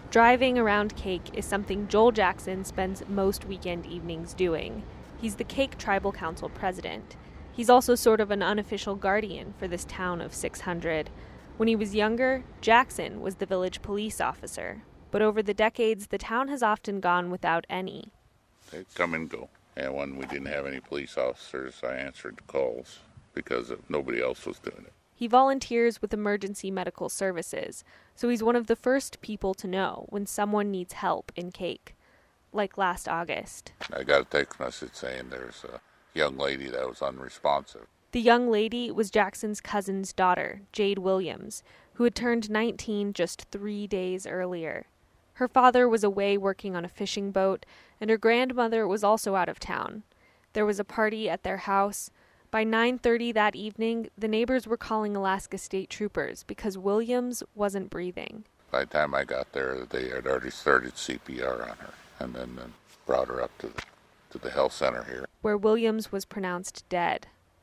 Driving around Cake is something Joel Jackson spends most weekend evenings doing. He's the Cake Tribal Council president. He's also sort of an unofficial guardian for this town of 600. When he was younger, Jackson was the village police officer. But over the decades, the town has often gone without any. They come and go. And when we didn't have any police officers, I answered the calls because nobody else was doing it. He volunteers with emergency medical services, so he's one of the first people to know when someone needs help in Cake, like last August. I got a text message saying there's a young lady that was unresponsive. The young lady was Jackson's cousin's daughter, Jade Williams, who had turned 19 just 3 days earlier. Her father was away working on a fishing boat, and her grandmother was also out of town. There was a party at their house. By 9:30 that evening, the neighbors were calling Alaska State Troopers because Williams wasn't breathing. By the time I got there, they had already started CPR on her and then brought her up to the health center here, where Williams was pronounced dead.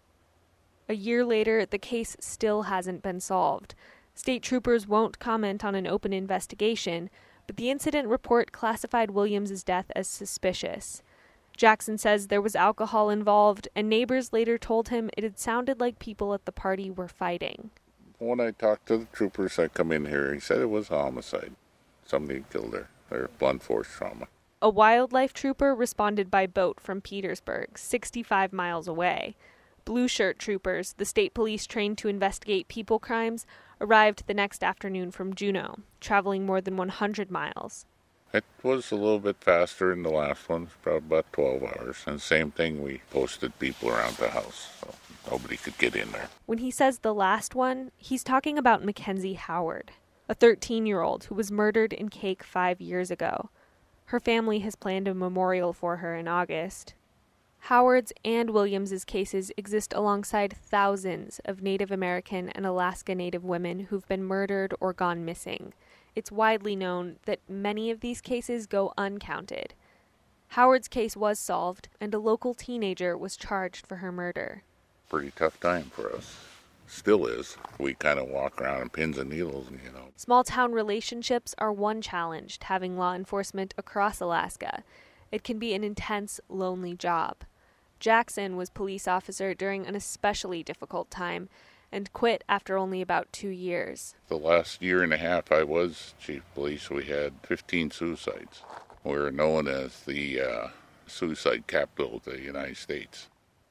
A year later, the case still hasn't been solved. State troopers won't comment on an open investigation, but the incident report classified Williams' death as suspicious. Jackson says there was alcohol involved, and neighbors later told him it had sounded like people at the party were fighting. When I talked to the troopers that come in here, he said it was a homicide. Somebody killed her. Or blunt force trauma. A wildlife trooper responded by boat from Petersburg, 65 miles away. Blue shirt troopers, the state police trained to investigate people crimes, arrived the next afternoon from Juneau, traveling more than 100 miles. It was a little bit faster than the last one, probably about 12 hours. And same thing, we posted people around the house, so nobody could get in there. When he says the last one, he's talking about Mackenzie Howard, a 13-year-old who was murdered in Cake 5 years ago. Her family has planned a memorial for her in August. Howard's and Williams's cases exist alongside thousands of Native American and Alaska Native women who've been murdered or gone missing. It's widely known that many of these cases go uncounted. Howard's case was solved, and a local teenager was charged for her murder. Pretty tough time for us. Still is. We kind of walk around in pins and needles, Small-town relationships are one challenge to having law enforcement across Alaska. It can be an intense, lonely job. Jackson was police officer during an especially difficult time and quit after only about 2 years. The last year and a half I was chief of police, we had 15 suicides. We're known as the suicide capital of the United States.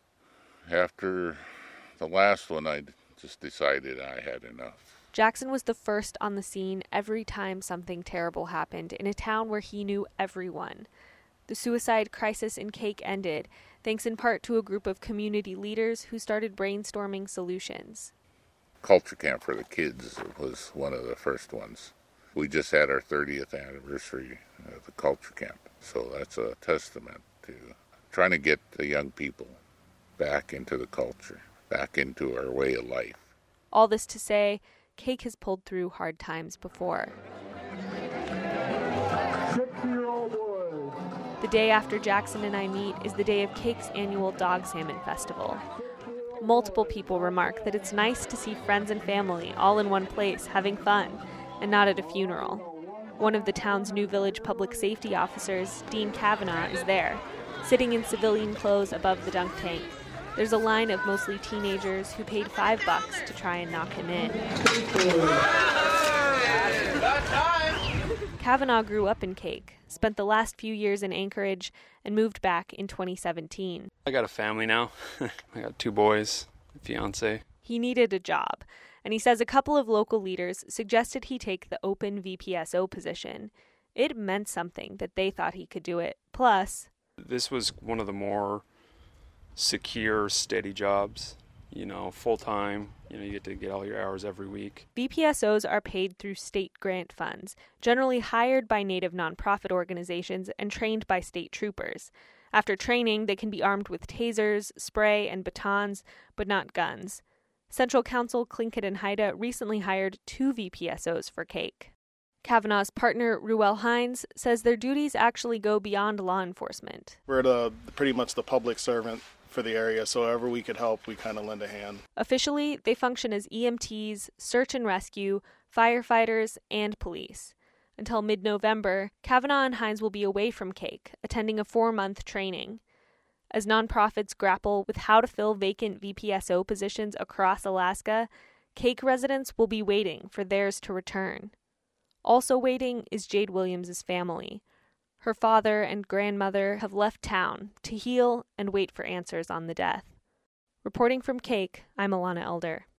After the last one, I just decided I had enough. Jackson was the first on the scene every time something terrible happened in a town where he knew everyone. The suicide crisis in Cake ended, thanks in part to a group of community leaders who started brainstorming solutions. Culture camp for the kids was one of the first ones. We just had our 30th anniversary of the culture camp, so that's a testament to trying to get the young people back into the culture, back into our way of life. All this to say, Cake has pulled through hard times before. 6-year-old boy. The day after Jackson and I meet is the day of Cake's annual Dog Salmon Festival. Multiple people remark that it's nice to see friends and family all in one place having fun and not at a funeral. One of the town's new village public safety officers, Dean Kavanaugh, is there, sitting in civilian clothes above the dunk tank. There's a line of mostly teenagers who paid $5 to try and knock him in. Kavanaugh grew up in Cake, spent the last few years in Anchorage, and moved back in 2017. I got a family now. I got 2 boys, a fiance. He needed a job, and he says a couple of local leaders suggested he take the open VPSO position. It meant something that they thought he could do it. Plus, this was one of the more secure, steady jobs, full-time. You get to get all your hours every week. VPSOs are paid through state grant funds, generally hired by Native nonprofit organizations and trained by state troopers. After training, they can be armed with tasers, spray, and batons, but not guns. Central Council Tlingit and Haida recently hired 2 VPSOs for Cake. Kavanaugh's partner, Ruel Hines, says their duties actually go beyond law enforcement. We're pretty much the public servant for the area, so wherever we could help, we kind of lend a hand. Officially, they function as EMTs, search and rescue, firefighters, and police. Until mid-November, Kavanaugh and Hines will be away from Cake, attending a 4-month training. As nonprofits grapple with how to fill vacant VPSO positions across Alaska, Cake residents will be waiting for theirs to return. Also waiting is Jade Williams' family. Her father and grandmother have left town to heal and wait for answers on the death. Reporting from Cake, I'm Alana Elder.